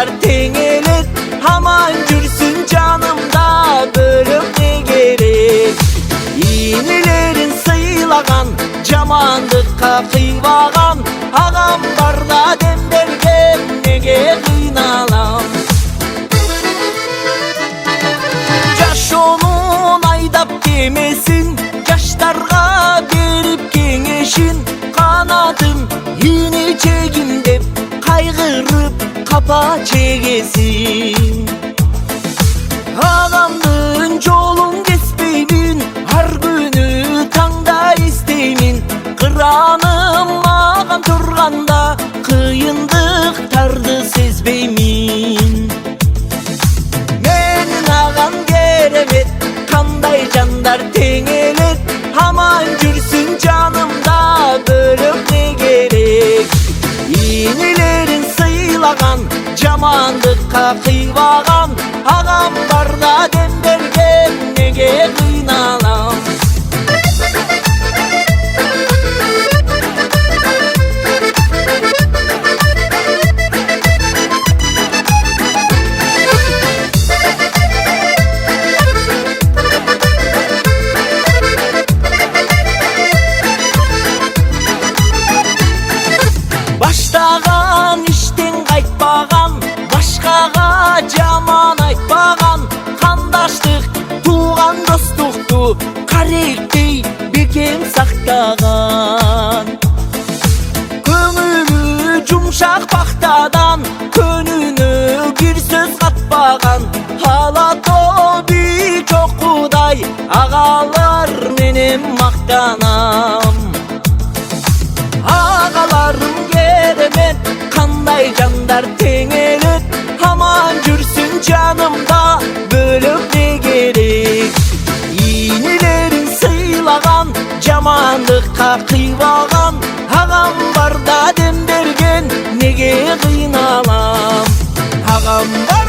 жандар теңелет, аман жүрсүн жанымда, бөлөк не керек. Инелерин сыйлаган, жамандыкка кыйбаган, агам барда дем берген, неге кыйналам. Жашоонун айдап кемесин, жаштарга берип кеңешин, канатым ине чегим деп кайгырып капа чегесин. Агамдын жолун кеспеймин, ар күнү таңда издеймин, кыраным агам турганда кыйындыктарды сезбеймин. Менин агам керемет, кандай жандар теңелет, аман жүрсүн жанымда, бөлөк не керек. Инелерин сыйлаган, жамандыкка кыйбаган, агам барда дем берген, неге кыйналам. Баштаган иштен кайтпаган, башкага жаман айтпаган, кандаштык тууган достукту каректей бекем сактаган. Көңүлү жумшак бактадан, көнүнө бир сөз катпаган, ала тоби жок Кудай, агалар менен мактанам. Агаларым керемет, кандай жандар теңелет, аман жүрсүн жанымда, бөлөк не керек. Инелерин сыйлаган, жамандыкка кыйбаган, агам барда дем берген, неге кыйналам. Агам бар